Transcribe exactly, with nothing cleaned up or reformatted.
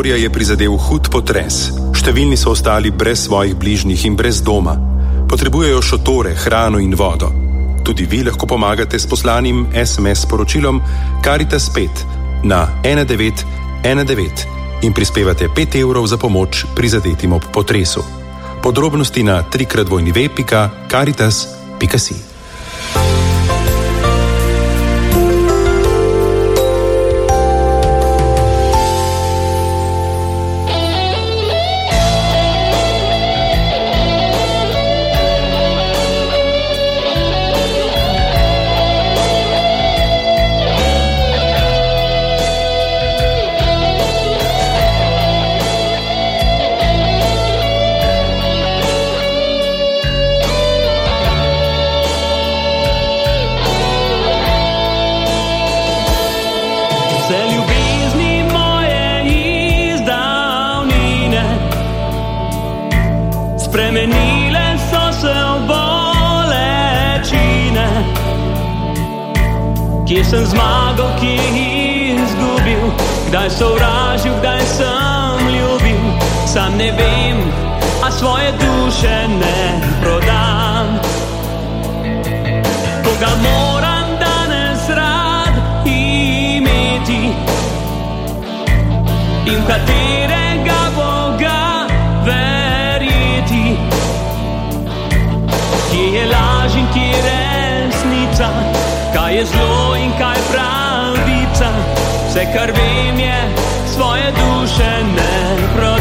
Zagorja je prizadel hud potres. Številni so ostali brez svojih bližnjih in brez doma. Potrebujejo šotore, hrano in vodo. Tudi vi lahko pomagate s poslanim es em es sporočilom Karitas pet na ena devet ena devet in prispevate pet evrov za pomoč prizadetim ob potresu. Podrobnosti na trikrat dvojni ve pika karitas pika si. Spremenile so se v bolečine. Kje sem zmagal, kje izgubil, kdaj sovražil, kdaj sem ljubil. Sam ne vem, a svoje duše ne prodam. Koga moram danes rad imeti in katerega Boga verjeti. Kje je laž in kje je resnica, kaj je zlo in kaj pravica. Vse, kar vem, je svoje duše ne prodam.